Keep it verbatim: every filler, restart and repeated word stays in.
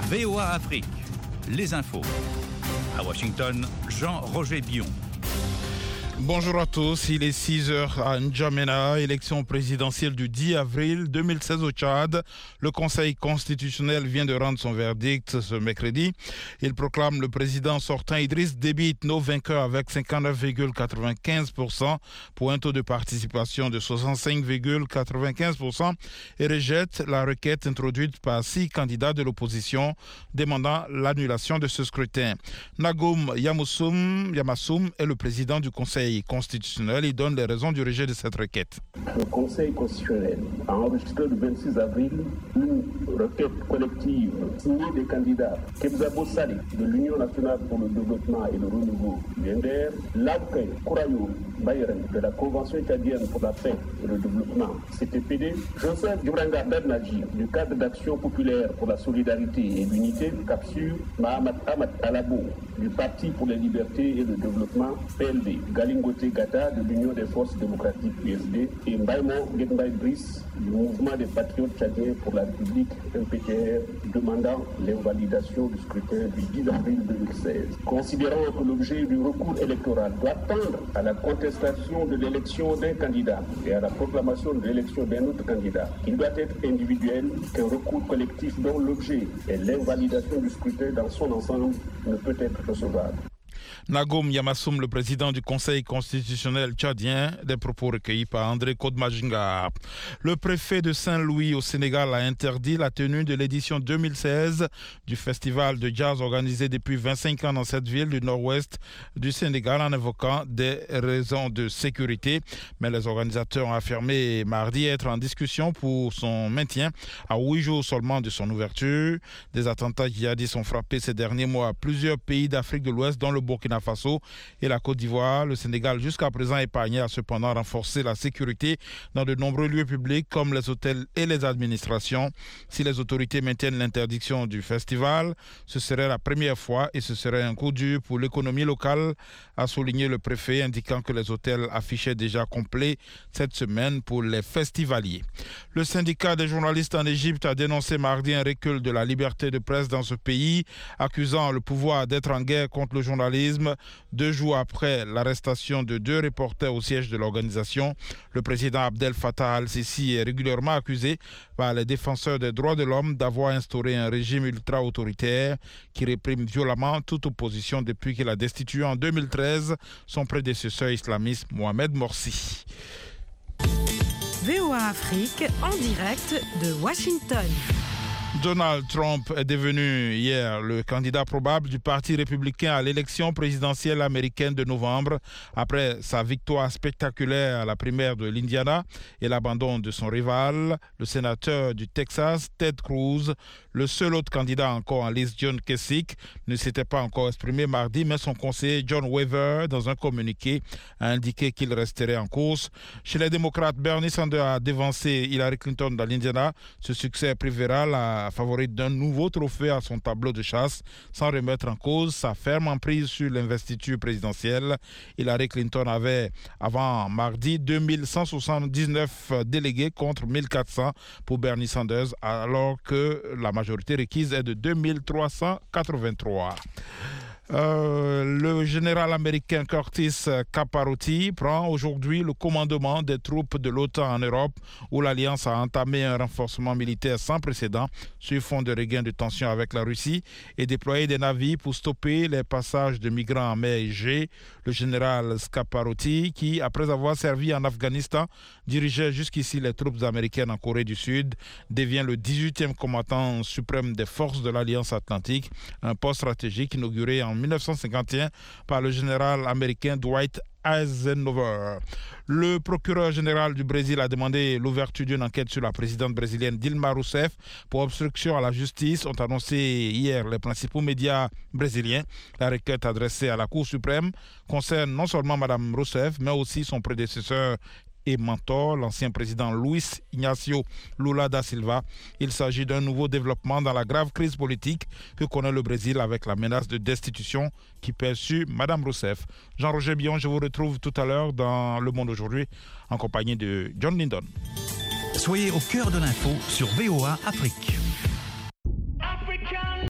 V O A Afrique, les infos. À Washington, Jean-Roger Bion. Bonjour à tous, il est six heures à N'Djamena, élection présidentielle du dix avril deux mille seize au Tchad. Le Conseil constitutionnel vient de rendre son verdict ce mercredi. Il proclame le président sortant Idriss Déby Itno vainqueur avec cinquante-neuf virgule quatre-vingt-quinze pour cent pour un taux de participation de soixante-cinq virgule quatre-vingt-quinze pour cent et rejette la requête introduite par six candidats de l'opposition demandant l'annulation de ce scrutin. Nagoum Yamoussoum, Yamassoum est le président du Conseil constitutionnel. Il donne les raisons du rejet de cette requête. Le Conseil constitutionnel a enregistré le vingt-six avril une requête collective signée des candidats Kebzabo Sali de l'Union nationale pour le développement et le renouveau du N D R, Labkay Kourayo Bayeren de la Convention tchadienne pour la paix et le développement C T P D, Joseph Djibranga Bernadji du cadre d'action populaire pour la solidarité et l'unité, Capsule, Mahamat Ahmad Alabo du Parti pour les libertés et le développement P L D, Galingote Gata de l'Union des forces démocratiques P S D et Mbaïmo Genbaï Brice du mouvement des patriotes tchadiens pour la République M P T R demandant l'invalidation du scrutin du dix avril deux mille seize. Considérant que l'objet du recours électoral doit tendre à la contestation de l'élection d'un candidat et à la proclamation de l'élection d'un autre candidat, il doit être individuel, qu'un recours collectif dont l'objet est l'invalidation du scrutin dans son ensemble ne peut être recevable. Nagoum Yamassoum, le président du Conseil constitutionnel tchadien, des propos recueillis par André Kodmajinga. Le préfet de Saint-Louis au Sénégal a interdit la tenue de l'édition deux mille seize du festival de jazz organisé depuis vingt-cinq ans dans cette ville du nord-ouest du Sénégal en évoquant des raisons de sécurité. Mais les organisateurs ont affirmé mardi être en discussion pour son maintien à huit jours seulement de son ouverture. Des attentats djihadistes ont frappé ces derniers mois plusieurs pays d'Afrique de l'Ouest dont le Burkina Faso et la Côte d'Ivoire. Le Sénégal, jusqu'à présent épargné, a cependant renforcé la sécurité dans de nombreux lieux publics comme les hôtels et les administrations. Si les autorités maintiennent l'interdiction du festival, ce serait la première fois et ce serait un coup dur pour l'économie locale, a souligné le préfet, indiquant que les hôtels affichaient déjà complets cette semaine pour les festivaliers. Le syndicat des journalistes en Égypte a dénoncé mardi un recul de la liberté de presse dans ce pays, accusant le pouvoir d'être en guerre contre le journalisme. Deux jours après l'arrestation de deux reporters au siège de l'organisation, le président Abdel Fattah al-Sisi est régulièrement accusé par les défenseurs des droits de l'homme d'avoir instauré un régime ultra-autoritaire qui réprime violemment toute opposition depuis qu'il a destitué en deux mille treize son prédécesseur islamiste Mohamed Morsi. V O A Afrique en direct de Washington. Donald Trump est devenu hier le candidat probable du Parti républicain à l'élection présidentielle américaine de novembre après sa victoire spectaculaire à la primaire de l'Indiana et l'abandon de son rival, le sénateur du Texas, Ted Cruz. Le seul autre candidat encore en liste, John Kasich, ne s'était pas encore exprimé mardi, mais son conseiller John Weaver, dans un communiqué, a indiqué qu'il resterait en course. Chez les démocrates, Bernie Sanders a dévancé Hillary Clinton dans l'Indiana. Ce succès privera la favorite d'un nouveau trophée à son tableau de chasse, sans remettre en cause sa ferme emprise sur l'investiture présidentielle. Hillary Clinton avait, avant mardi, deux mille cent soixante-dix-neuf délégués contre mille quatre cents pour Bernie Sanders, alors que la majorité requise est de deux mille trois cent quatre-vingt-trois. Euh, le général américain Curtis Caparotti prend aujourd'hui le commandement des troupes de l'OTAN en Europe, où l'Alliance a entamé un renforcement militaire sans précédent sur fond de regain de tension avec la Russie et déployé des navires pour stopper les passages de migrants en mer Égée. Le général Caparotti, qui, après avoir servi en Afghanistan, dirigeait jusqu'ici les troupes américaines en Corée du Sud, devient le dix-huitième commandant suprême des forces de l'Alliance Atlantique, un poste stratégique inauguré en mille neuf cent cinquante et un par le général américain Dwight Eisenhower. Le procureur général du Brésil a demandé l'ouverture d'une enquête sur la présidente brésilienne Dilma Rousseff pour obstruction à la justice, ont annoncé hier les principaux médias brésiliens. La requête adressée à la Cour suprême concerne non seulement Mme Rousseff, mais aussi son prédécesseur et mentor, l'ancien président Luis Ignacio Lula da Silva. Il s'agit d'un nouveau développement dans la grave crise politique que connaît le Brésil avec la menace de destitution qui pèse sur Mme Rousseff. Jean-Roger Bion, je vous retrouve tout à l'heure dans Le Monde aujourd'hui en compagnie de John Lindon. Soyez au cœur de l'info sur V O A Afrique.